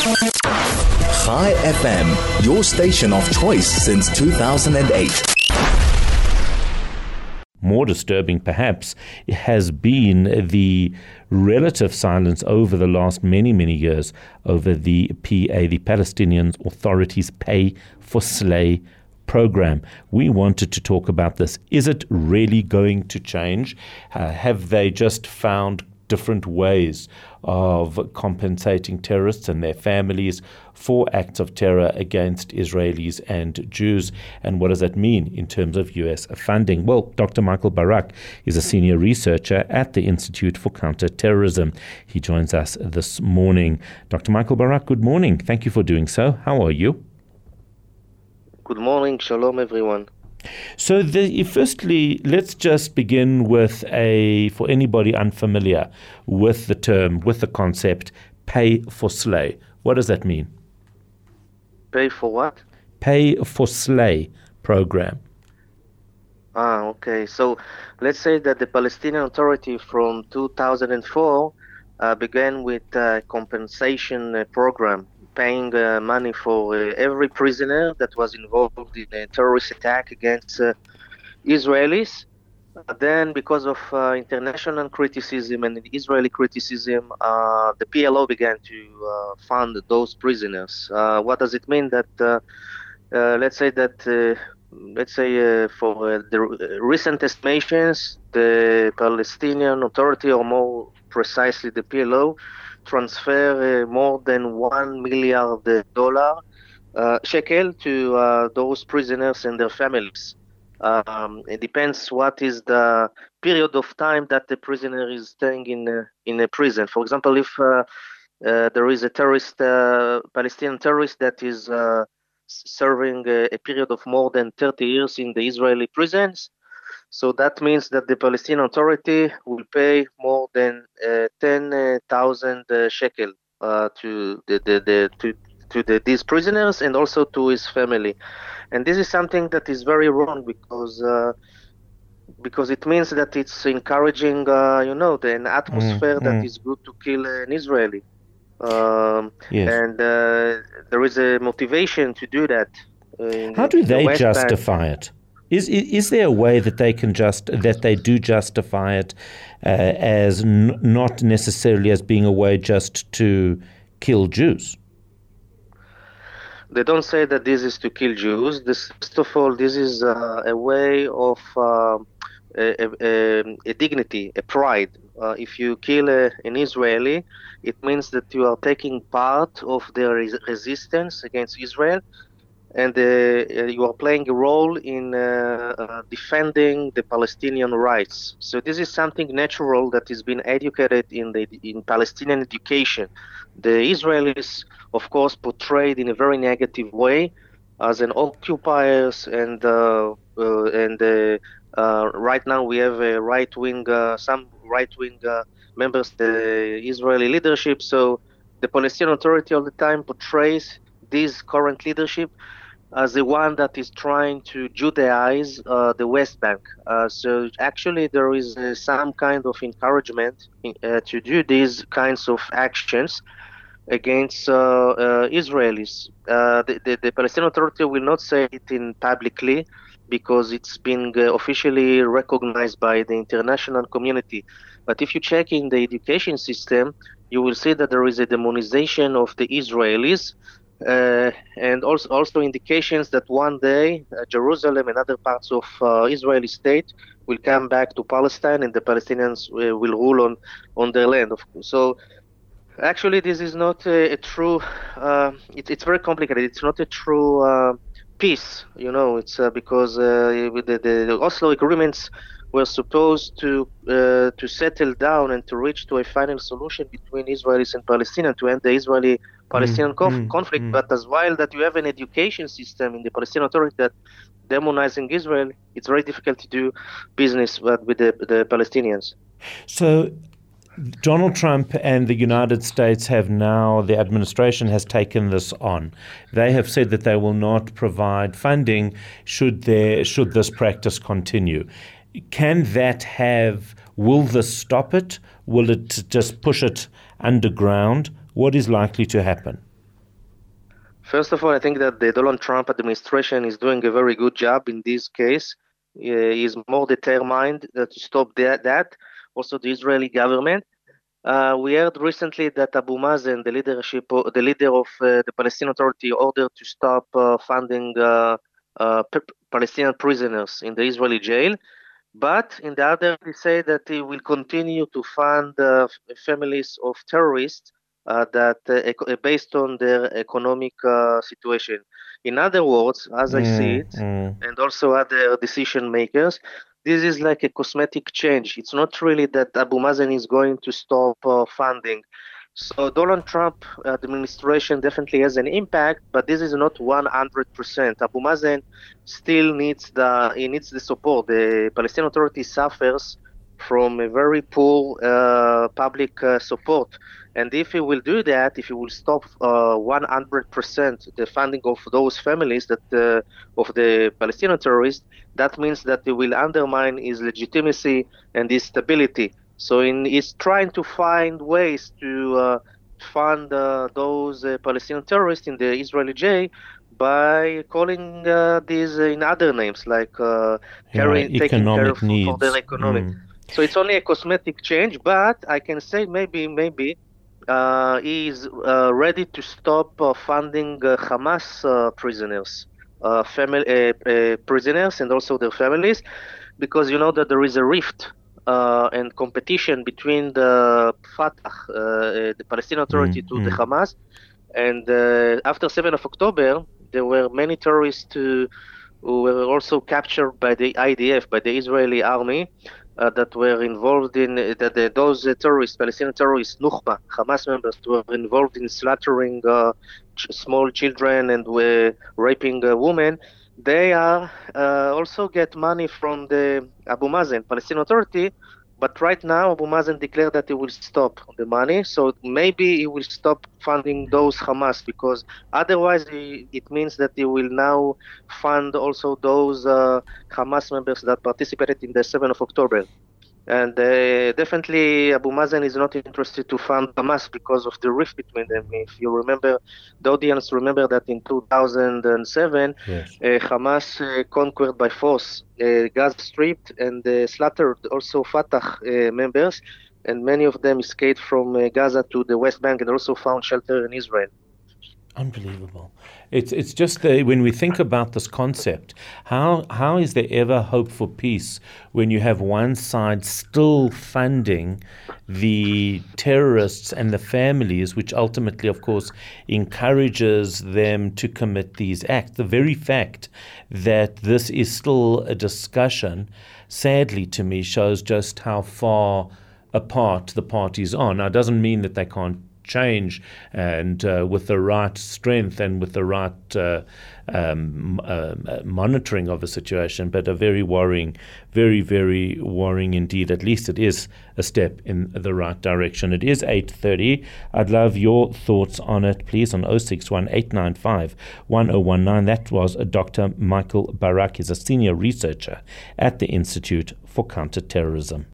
Chai FM, your station of choice since 2008. More disturbing, perhaps, has been the relative silence over the last many years over the PA, the Palestinian Authority's Pay for Slay program. We wanted to talk about this. Is it really going to change? Have they just found different ways of compensating terrorists and their families for acts of terror against Israelis and Jews? And what does that mean in terms of U.S. funding? Well, Dr. Michael Barak is a senior researcher at the Institute for Counterterrorism. He joins us this morning. Dr. Michael Barak, good morning. Thank you for doing so. How are you? Good morning. Shalom, everyone. So firstly, let's just begin with for anybody unfamiliar with the term, with the concept, pay for slay. What does that mean? Pay for what? Pay for slay program. Okay. So let's say that the Palestinian Authority from 2004 began with a compensation program, paying money for every prisoner that was involved in a terrorist attack against Israelis. Then, because of international criticism and Israeli criticism, the PLO began to fund those prisoners. What does it mean? That let's say for the recent estimations, the Palestinian Authority, or more precisely the PLO, transfer more than $1 million shekel to those prisoners and their families. It depends what is the period of time that the prisoner is staying in a prison. For example, if there is a Palestinian terrorist that is serving a period of more than 30 years in the Israeli prisons, so that means that the Palestinian Authority will pay more than 10,000 shekel to these prisoners and also to his family. And this is something that is very wrong because it means that it's encouraging, an atmosphere that is good to kill an Israeli. Yes. And there is a motivation to do that. How do they justify it? Is there a way that they do justify it as not necessarily as being a way just to kill Jews? They don't say that this is to kill Jews. First of all, this is a way of a dignity, a pride. If you kill an Israeli, it means that you are taking part of their resistance against Israel, and you are playing a role in defending the Palestinian rights. So this is something natural that has been educated in Palestinian education. The Israelis, of course, portrayed in a very negative way as an occupiers, and right now we have some right-wing members, the Israeli leadership. So the Palestinian Authority all the time portrays this current leadership as the one that is trying to Judaize the West Bank. So actually there is some kind of encouragement to do these kinds of actions against Israelis. The Palestinian Authority will not say it publicly because it's been officially recognized by the international community. But if you check in the education system, you will see that there is a demonization of the Israelis, and also indications that one day Jerusalem and other parts of Israeli state will come back to Palestine, and the Palestinians will rule on their land. So actually this is not a true, it's very complicated. It's not a true peace, it's because with the Oslo agreements were supposed to settle down and to reach to a final solution between Israelis and Palestinians to end the Israeli-Palestinian conflict. But as while that you have an education system in the Palestinian Authority that demonizing Israel, it's very difficult to do business with the Palestinians. So Donald Trump and the United States the administration has taken this on. They have said that they will not provide funding should this practice continue. Will this stop it? Will it just push it underground? What is likely to happen? First of all, I think that the Donald Trump administration is doing a very good job in this case. He is more determined to stop that. Also, the Israeli government. We heard recently that Abu Mazen, the leader of the Palestinian Authority, ordered to stop funding Palestinian prisoners in the Israeli jail. But in the other, he said that he will continue to fund families of terrorists based on their economic situation. In other words, as I see it, and also other decision makers, this is like a cosmetic change. It's not really that Abu Mazen is going to stop funding. So Donald Trump administration definitely has an impact, but this is not 100%. Abu Mazen still needs the support. The Palestinian Authority suffers from a very poor public support. And if he will do that, if he will stop 100% the funding of those families of the Palestinian terrorists, that means that he will undermine his legitimacy and his stability. So he's trying to find ways to fund those Palestinian terrorists in the Israeli jail by calling these in other names, like taking care of for their economic. So it's only a cosmetic change, but I can say maybe he is ready to stop funding Hamas prisoners, prisoners, and also their families, because you know that there is a rift and competition between the Fatah, the Palestinian Authority, to the Hamas. And after 7th of October, there were many terrorists who were also captured by the IDF, by the Israeli army, that were involved in those terrorists, Palestinian terrorists, Nukhba, Hamas members, were involved in slaughtering small children and were raping women. They also get money from the Abu Mazen, Palestinian Authority, but right now Abu Mazen declared that he will stop the money. So maybe he will stop funding those Hamas, because otherwise it means that he will now fund also those Hamas members that participated in the 7th of October. And definitely Abu Mazen is not interested to fund Hamas because of the rift between them. If you remember, the audience remember that in 2007, yes. Hamas conquered by force Gaza Strip and slaughtered also Fatah members, and many of them escaped from Gaza to the West Bank and also found shelter in Israel. Unbelievable. It's just when we think about this concept, how is there ever hope for peace when you have one side still funding the terrorists and the families, which ultimately, of course, encourages them to commit these acts? The very fact that this is still a discussion, sadly to me, shows just how far apart the parties are. Now, it doesn't mean that they can't change, and with the right strength and with the right monitoring of the situation, but a very worrying, very, very worrying indeed. At least it is a step in the right direction. It is 8:30. I'd love your thoughts on it, please, on 061-895-1019. That was Dr. Michael Barak. He's a senior researcher at the Institute for Counterterrorism.